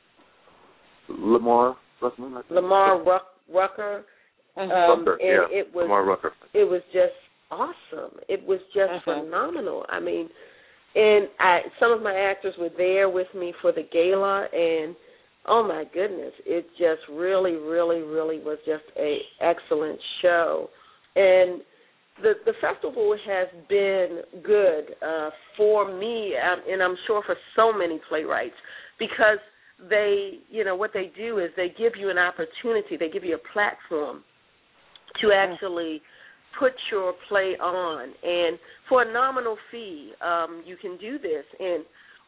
Lamar Ruckman. Lamar Ruck, Rucker. Um, Rucker, and yeah. it was Lamar Rucker. It was just awesome. It was just uh-huh. phenomenal. I mean, and I some of my actors were there with me for the gala, and oh my goodness, it just really, really, really was just a excellent show. And The the festival has been good uh, for me, um, and I'm sure for so many playwrights, because they, you know, what they do is they give you an opportunity, they give you a platform to actually put your play on, and for a nominal fee, um, you can do this in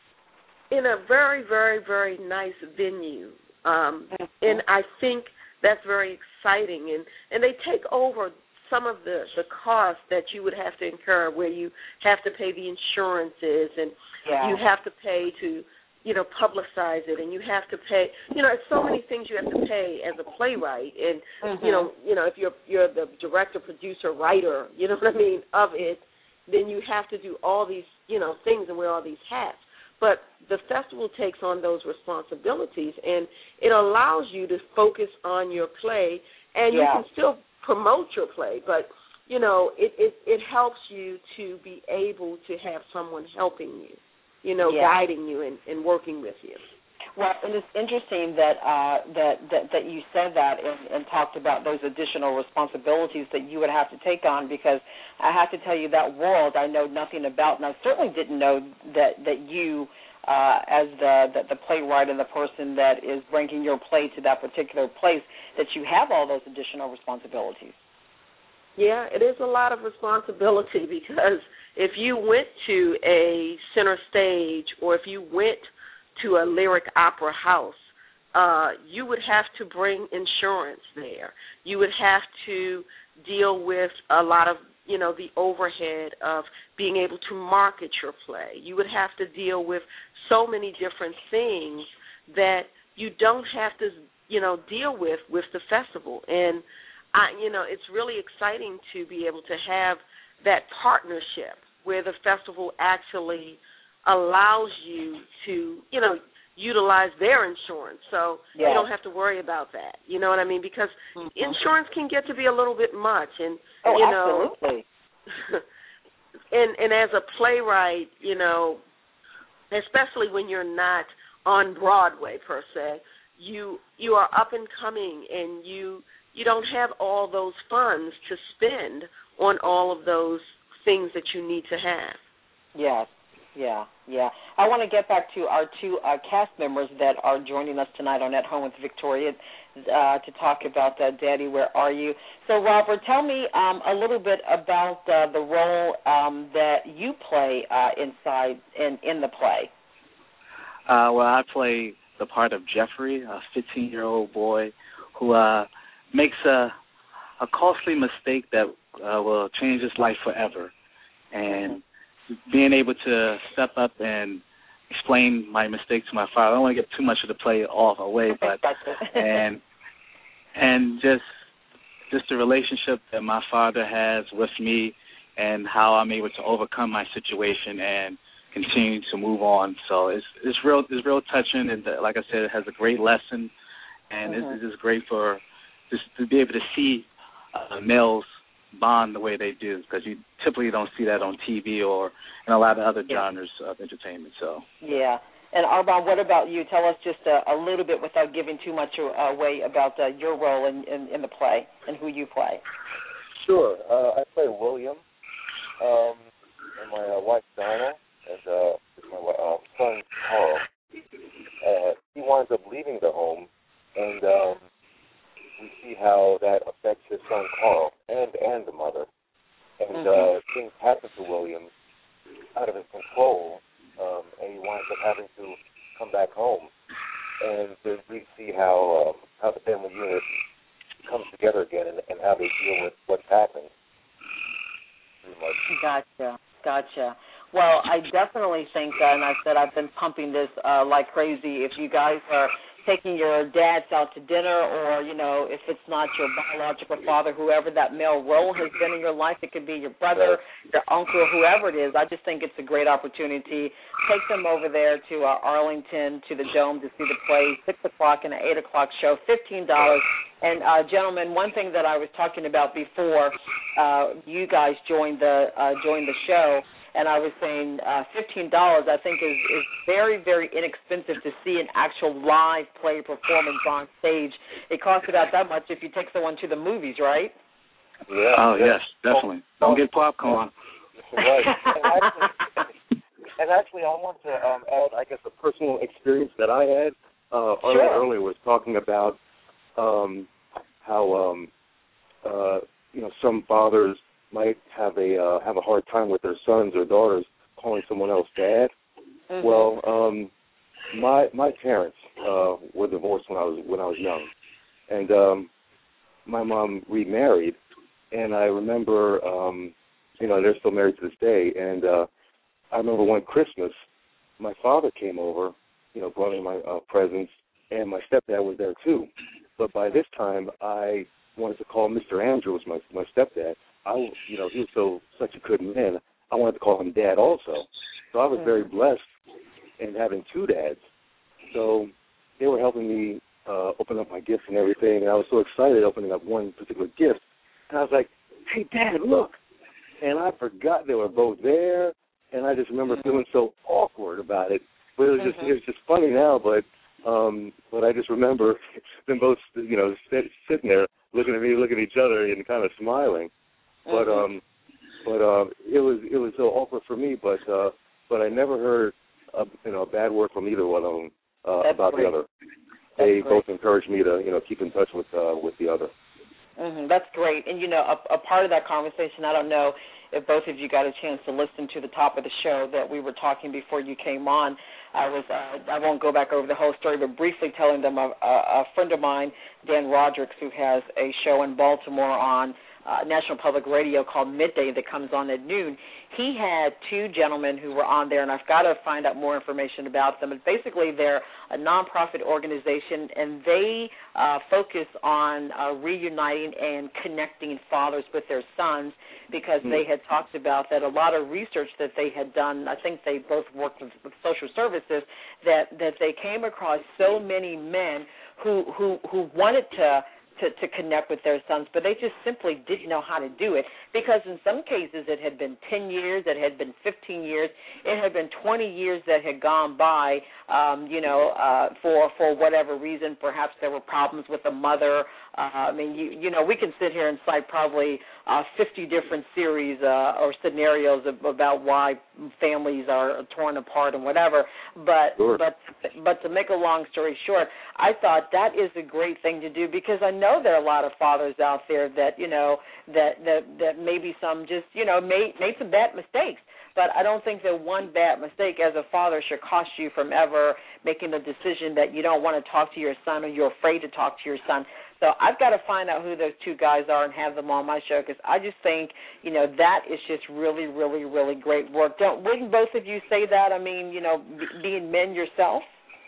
in a very, very, very nice venue, um, and I think that's very exciting, and, and they take over some of the, the costs that you would have to incur, where you have to pay the insurances and yeah. you have to pay to, you know, publicize it, and you have to pay, you know, it's so many things you have to pay as a playwright, and mm-hmm. you know, you know, if you're you're the director, producer, writer, you know what I mean, of it, then you have to do all these, you know, things and wear all these hats. But the festival takes on those responsibilities, and it allows you to focus on your play, and yeah. you can still promote your play, but, you know, it, it, it helps you to be able to have someone helping you, you know, yeah. guiding you and, and working with you. Well, and it's interesting that uh, that, that that you said that and, and talked about those additional responsibilities that you would have to take on, because I have to tell you that world I know nothing about, and I certainly didn't know that, that you, uh, as the, the, the playwright and the person that is bringing your play to that particular place, that you have all those additional responsibilities. Yeah, it is a lot of responsibility, because if you went to a center stage, or if you went to a lyric opera house, uh, you would have to bring insurance there. You would have to deal with a lot of, you know, the overhead of being able to market your play. You would have to deal with so many different things that you don't have to, you know, deal with with the festival. And, I, you know, it's really exciting to be able to have that partnership where the festival actually allows you to, you know, utilize their insurance. So yeah. you don't have to worry about that. You know what I mean? Because mm-hmm. insurance can get to be a little bit much. And, oh, you know, absolutely. and, and as a playwright, you know, especially when you're not on Broadway per se, you you are up and coming, and you you don't have all those funds to spend on all of those things that you need to have. Yes. Yeah, yeah. I want to get back to our two uh, cast members that are joining us tonight on At Home with Victoria uh, to talk about uh, Daddy, Where Are You? So, Robert, tell me um, a little bit about uh, the role um, that you play uh, inside in, in the play. Uh, well, I play the part of Jeffrey, a fifteen-year-old boy who uh, makes a, a costly mistake that uh, will change his life forever. And being able to step up and explain my mistake to my father. I don't want to get too much of the play off away, but and and just just the relationship that my father has with me, and how I'm able to overcome my situation and continue to move on. So it's it's real it's real touching, and like I said, it has a great lesson, and mm-hmm. it's, it's just great for just to be able to see uh, males bond the way they do, because you typically don't see that on T V or in a lot of other yeah. genres of entertainment. So yeah. And Arbonne, what about you? Tell us just a, a little bit, without giving too much away, about uh, your role in, in, in the play and who you play. Sure. Uh, I play William, um, and my uh, wife Donna, and uh, my uh, son Carl. Uh, he winds up leaving the home, and um, we see how that affects his son Carl and and the mother. And mm-hmm. uh, things happen to William out of his control. Um, and he winds up having to come back home, and then we see how um, how the family unit comes together again, and, and how they deal with what's happened. Pretty much. Gotcha, gotcha. Well, I definitely think, uh, and I said I've been pumping this uh, like crazy. If you guys are taking your dads out to dinner, or, you know, if it's not your biological father, whoever that male role has been in your life, it could be your brother, your uncle, whoever it is. I just think it's a great opportunity. Take them over there to uh, Arlington, to the Dome, to see the play, six o'clock and an eight o'clock show, fifteen dollars. And, uh, gentlemen, one thing that I was talking about before uh, you guys joined the uh, joined the show, and I was saying uh, fifteen dollars I think is, is very, very inexpensive to see an actual live play performance on stage. It costs about that much if you take someone to the movies, right? Yeah. Oh, yes, definitely. Don't get popcorn. Right. And actually, and actually, I want to um, add, I guess, a personal experience that I had. Uh, sure. Earlier was talking about um, how, um, uh, you know, some fathers might have a uh, have a hard time with their sons or daughters calling someone else dad. Mm-hmm. Well, um, my my parents uh, were divorced when I was when I was young, and um, my mom remarried, and I remember, um, you know, they're still married to this day, and uh, I remember one Christmas, my father came over, you know, brought me my uh, presents, and my stepdad was there too. But by this time, I wanted to call Mister Andrews, my my stepdad. I, you know, he was so such a good man. I wanted to call him Dad also. So I was very blessed in having two dads. So they were helping me uh, open up my gifts and everything, and I was so excited opening up one particular gift. And I was like, "Hey, Dad, look!" And I forgot they were both there, and I just remember feeling so awkward about it. But it was just mm-hmm. it was just funny now, but um, but I just remember them both, you know, sit, sitting there looking at me, looking at each other, and kind of smiling. But um, but uh, it was it was so awkward for me. But uh, but I never heard a, you know a bad word from either one of them uh, about great. the other. That's they great. both encouraged me to you know keep in touch with uh, with the other. Mm-hmm. That's great. And you know, a, a part of that conversation, I don't know if both of you got a chance to listen to the top of the show that we were talking before you came on. I was uh, I won't go back over the whole story, but briefly telling them a, a, a friend of mine, Dan Rodricks, who has a show in Baltimore on Uh, National Public Radio called Midday that comes on at noon. He had two gentlemen who were on there, and I've got to find out more information about them. But basically, they're a nonprofit organization, and they uh, focus on uh, reuniting and connecting fathers with their sons, because mm-hmm. they had talked about that a lot of research that they had done. I think they both worked with, with social services, that that they came across so many men who who who wanted to. To, to connect with their sons, but they just simply didn't know how to do it, because in some cases it had been ten years, it had been fifteen years, it had been twenty years that had gone by, um, you know, uh, for for whatever reason. Perhaps there were problems with the mother. Uh, I mean, you you know, we can sit here and cite probably uh, fifty different series uh, or scenarios of, about why families are torn apart and whatever. But sure. but but to make a long story short, I thought that is a great thing to do, because I know I know there are a lot of fathers out there that, you know, that, that, that maybe some just, you know, made, made some bad mistakes. But I don't think that one bad mistake as a father should cost you from ever making the decision that you don't want to talk to your son, or you're afraid to talk to your son. So I've got to find out who those two guys are and have them on my show, because I just think, you know, that is just really, really, really great work. Don't, wouldn't both of you say that? I mean, you know, b- being men yourself?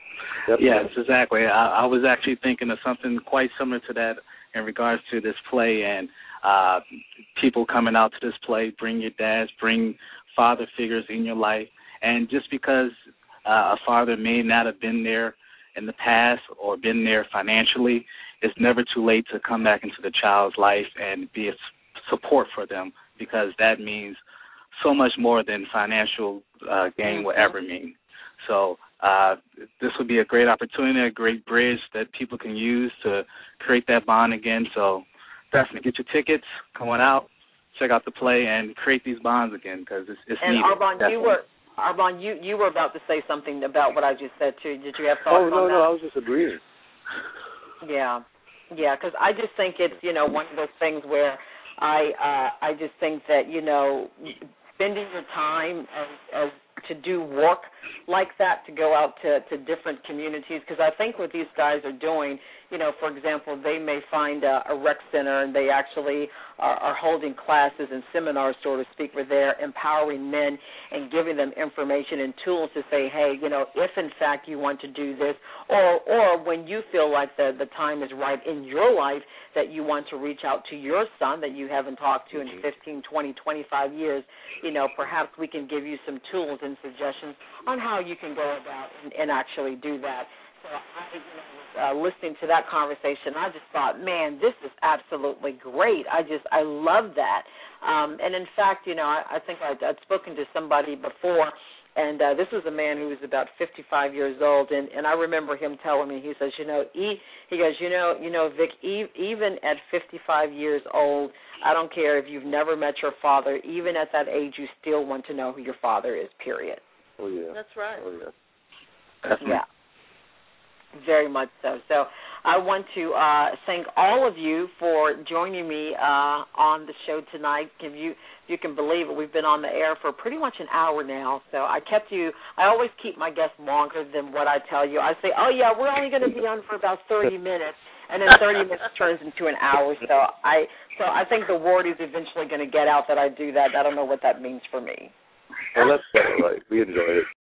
Yes, exactly. I, I was actually thinking of something quite similar to that in regards to this play, and uh, people coming out to this play. Bring your dads, bring father figures in your life. And just because uh, a father may not have been there in the past or been there financially, it's never too late to come back into the child's life and be a support for them, because that means so much more than financial uh, gain will ever mean. So uh, this would be a great opportunity, a great bridge that people can use to create that bond again. So definitely get your tickets, come on out, check out the play, and create these bonds again, because it's, it's and needed. And Arbonne, definitely. you were Arbonne, you, you were about to say something about what I just said too. Did you have thoughts oh, no, on that? no, I was just agreeing. Yeah, yeah, because I just think it's, you know, one of those things where I uh, I just think that, you know, spending your time as, as to do work like that, to go out to, to different communities, because I think what these guys are doing, you know, for example, they may find a, a rec center and they actually are, are holding classes and seminars, so to speak, where they're empowering men and giving them information and tools to say, hey, you know, if in fact you want to do this, or or when you feel like the, the time is right in your life that you want to reach out to your son that you haven't talked to in fifteen, twenty, twenty-five years, you know, perhaps we can give you some tools and suggestions on how you can go about and, and actually do that. So I, you know, uh, listening to that conversation, I just thought, man, this is absolutely great. I just, I love that. Um, and in fact, you know, I, I think I'd, I'd spoken to somebody before, and uh, this was a man who was about fifty-five years old, and, and I remember him telling me, he says, you know, he, he goes, you know, you know, Vic, e- even at fifty-five years old, I don't care if you've never met your father, even at that age, you still want to know who your father is, period. Oh, yeah. That's right. Oh, yeah. Definitely. Yeah. Very much so. So I want to uh, thank all of you for joining me uh, on the show tonight. If you, if you can believe it, we've been on the air for pretty much an hour now. So I kept you, I always keep my guests longer than what I tell you. I say, oh, yeah, we're only going to be on for about thirty minutes, and then thirty minutes turns into an hour. So I so I think the word is eventually going to get out that I do that. I don't know what that means for me. Well, that's all right. We enjoyed it.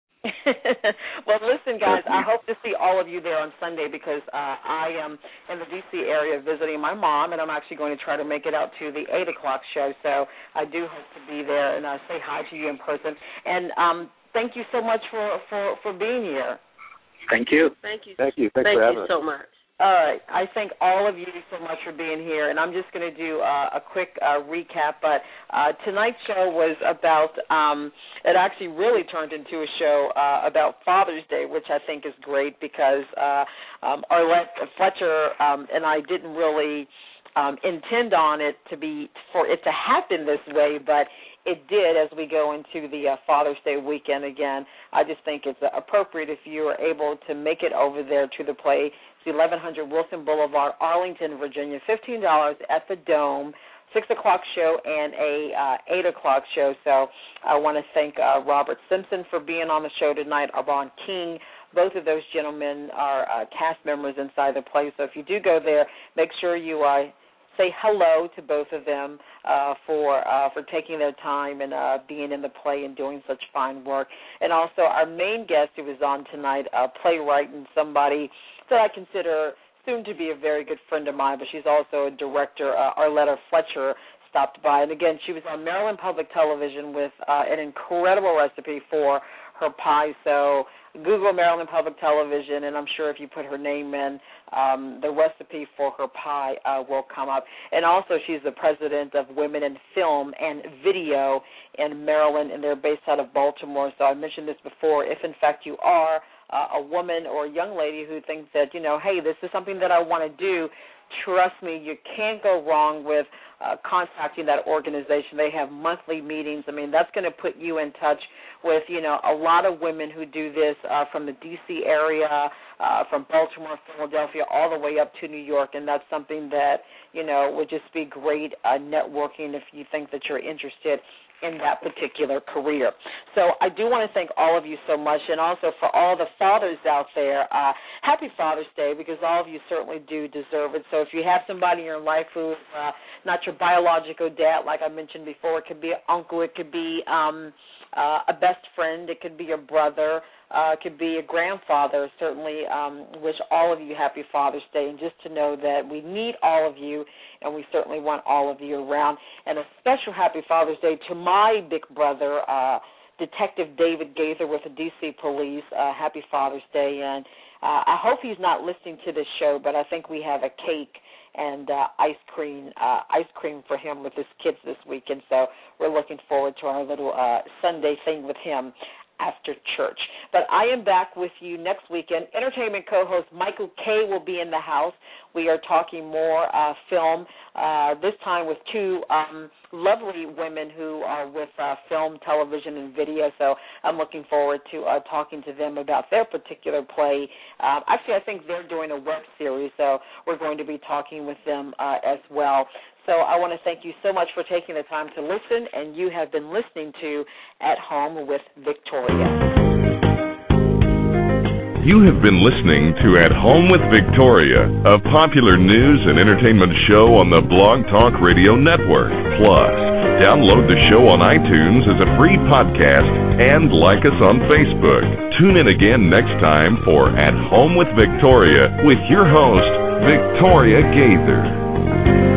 Well, listen, guys, I hope to see all of you there on Sunday, because uh, I am in the D C area visiting my mom, and I'm actually going to try to make it out to the eight o'clock show. So I do hope to be there and uh, say hi to you in person. And um, thank you so much for, for, for being here. Thank you. Thank you. Thank you. Thanks Thank for having you us. so much. All right. I thank all of you so much for being here, and I'm just going to do uh, a quick uh, recap. But uh, tonight's show was about, um, it actually really turned into a show uh, about Father's Day, which I think is great, because uh, um, Arlette Fletcher um, and I didn't really um, intend on it to be, for it to happen this way, but it did as we go into the uh, Father's Day weekend again. I just think it's uh, appropriate if you are able to make it over there to the play. It's eleven hundred Wilson Boulevard, Arlington, Virginia, fifteen dollars at the Dome, six o'clock show and a uh, eight o'clock show. So I want to thank uh, Robert Simpson for being on the show tonight, Arbonne King. Both of those gentlemen are uh, cast members inside the play. So if you do go there, make sure you uh, say hello to both of them uh, for uh, for taking their time and uh, being in the play and doing such fine work. And also our main guest who is on tonight, a playwright and somebody that I consider soon to be a very good friend of mine, but she's also a director, uh, Arlette Fletcher, stopped by. And again, she was on Maryland Public Television with uh, an incredible recipe for her pie. So Google Maryland Public Television, and I'm sure if you put her name in, um, the recipe for her pie uh, will come up. And also she's the president of Women in Film and Video in Maryland, and they're based out of Baltimore. So I mentioned this before. If, in fact, you are uh, a woman or a young lady who thinks that, you know, hey, this is something that I want to do, trust me, you can't go wrong with uh, contacting that organization. They have monthly meetings. I mean, that's going to put you in touch with, you know, a lot of women who do this uh, from the D C area, uh, from Baltimore, Philadelphia, all the way up to New York, and that's something that, you know, would just be great uh, networking if you think that you're interested in that particular career. So I do want to thank all of you so much, and also for all the fathers out there, uh, happy Father's Day, because all of you certainly do deserve it. So if you have somebody in your life who is uh, not your biological dad, like I mentioned before, it could be an uncle, it could be um, uh, a best friend, it could be your brother, uh, it could be a grandfather. Certainly um, wish all of you happy Father's Day, and just to know that we need all of you, and we certainly want all of you around. And a special happy Father's Day to my big brother, uh, Detective David Gaither with the D C Police. Uh, happy Father's Day, and uh, I hope he's not listening to this show, but I think we have a cake and uh, ice cream uh, ice cream for him with his kids this weekend. So we're looking forward to our little uh, Sunday thing with him after church. But I am back with you next weekend. Entertainment co-host Michael Kay will be in the house. We are talking more uh, film, uh, this time with two um, lovely women who are with uh, film, television, and video. So I'm looking forward to uh, talking to them about their particular play. Uh, actually, I think they're doing a web series, so we're going to be talking with them uh, as well. So I want to thank you so much for taking the time to listen, and you have been listening to At Home with Victoria. You have been listening to At Home with Victoria, a popular news and entertainment show on the Blog Talk Radio Network. Plus, download the show on iTunes as a free podcast and like us on Facebook. Tune in again next time for At Home with Victoria with your host, Victoria Gaither.